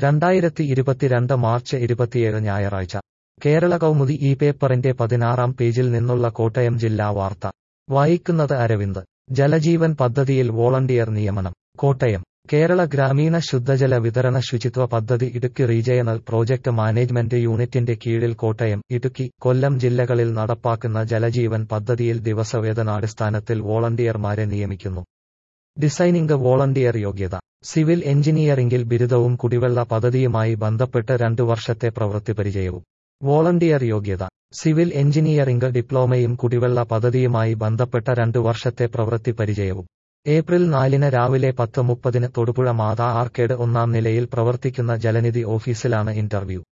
2022 March 27 ഞായറാഴ്ച കേരള കൗമുദി ഈ പേപ്പറിന്റെ 16-ാം പേജിൽ നിന്നുള്ള കോട്ടയം ജില്ലാ വാർത്ത വായിക്കുന്നത് അരവിന്ദ്. ജലജീവൻ പദ്ധതിയിൽ വോളണ്ടിയർ നിയമനം. കോട്ടയം കേരള ഗ്രാമീണ ശുദ്ധജല വിതരണ ശുചിത്വ പദ്ധതി ഇടുക്കി റീജിയണൽ പ്രോജക്ട് മാനേജ്മെന്റ് യൂണിറ്റിന്റെ കീഴിൽ കോട്ടയം, ഇടുക്കി, കൊല്ലം ജില്ലകളിൽ നടപ്പാക്കുന്ന ജലജീവൻ പദ്ധതിയിൽ ദിവസവേതനാടിസ്ഥാനത്തിൽ വോളണ്ടിയർമാരെ നിയമിക്കുന്നു. ഡിസൈനിംഗ് വോളണ്ടിയർ യോഗ്യത സിവിൽ എഞ്ചിനീയറിംഗിൽ ബിരുദവും കുടിവെള്ള പദ്ധതിയുമായി ബന്ധപ്പെട്ട് 2 വർഷത്തെ പ്രവൃത്തി പരിചയവും. വോളണ്ടിയർ യോഗ്യത സിവിൽ എഞ്ചിനീയറിംഗ് ഡിപ്ലോമയും കുടിവെള്ള പദ്ധതിയുമായി ബന്ധപ്പെട്ട 2 വർഷത്തെ പ്രവൃത്തി പരിചയവും. ഏപ്രിൽ 4 രാവിലെ 10:30 തൊടുപുഴ മാതാ ആർക്കേഡ് 1-ാം നിലയിൽ പ്രവർത്തിക്കുന്ന ജലനിധി ഓഫീസിലാണ് ഇന്റർവ്യൂ.